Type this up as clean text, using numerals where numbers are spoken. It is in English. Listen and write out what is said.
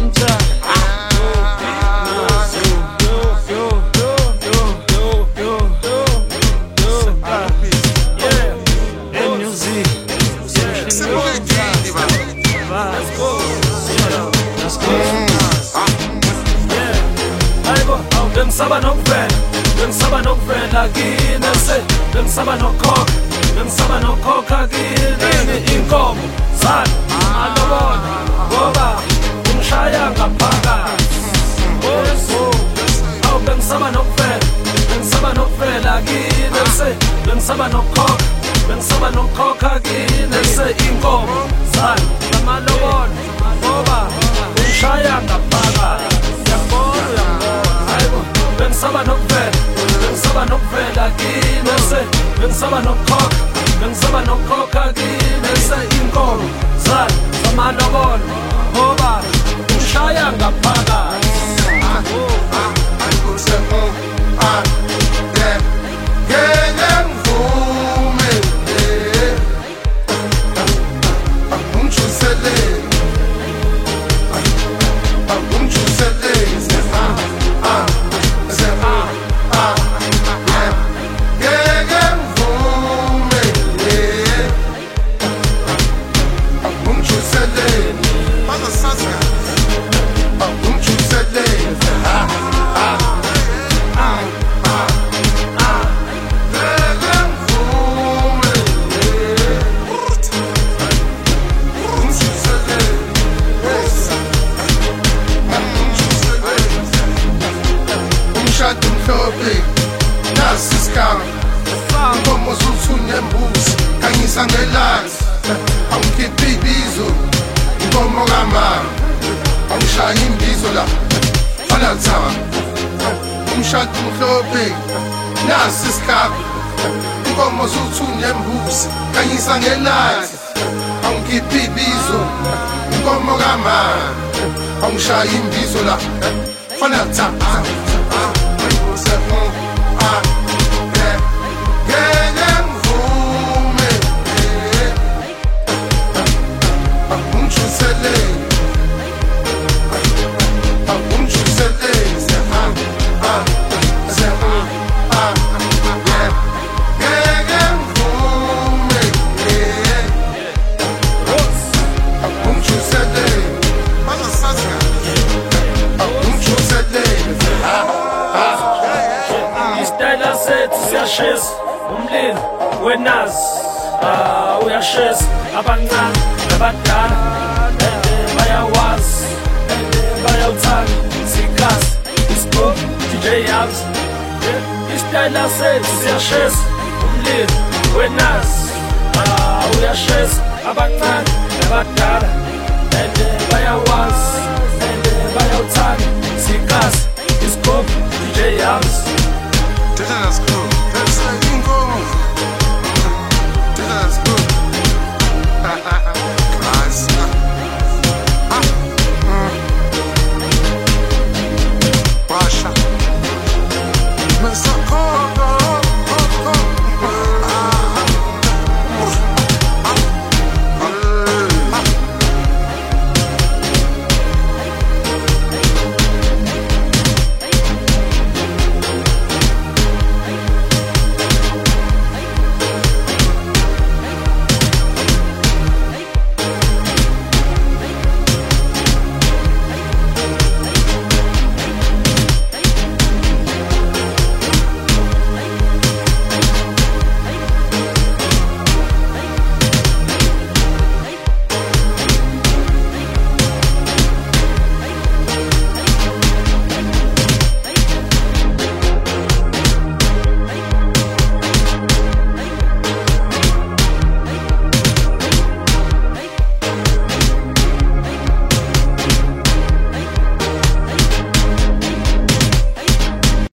Bengisaba nokuvela, bengisaba nokuvela kini se, bengisaba nokhokha, bengisaba nokhokha kini inkomo zalo alobona ngoba ungishaya ngaphakathi. Awu bengisaba nokuvela, bengisaba nokuvela kini se, bengisaba nokhokha, bengisaba nokhokha kini se inkomo zalo amalobona ngoba ungishaya ngaphakathi. Bengisaba nokuvela, bengisaba nokuvela kini se, bengisaba nokhokha, bengisaba nokhokha kini se inkomo zalo zamalobolo ngoba ungishaya ngaphakathi. Nasiskam Nkomo zuthunya embuzi Kanyisa ngelati Awukhiphi ibizo Nkomo kamama Awushaya imbizo la Fana thama Umshado mhlophe Nasiskam Nkomo zuthunya embuzi Kanyisa ngelati Awukhiphi ibizo Nkomo kamama Awushaya imbizo la Fana thama Uyashisa umlilo wenazi uyashisa abancane nabadala bayawazi bayawuthanda sikhazi isibhuku DJ Yabs isitayela sethu siyashisa umlilo wenazi uyashisa abancane nabadala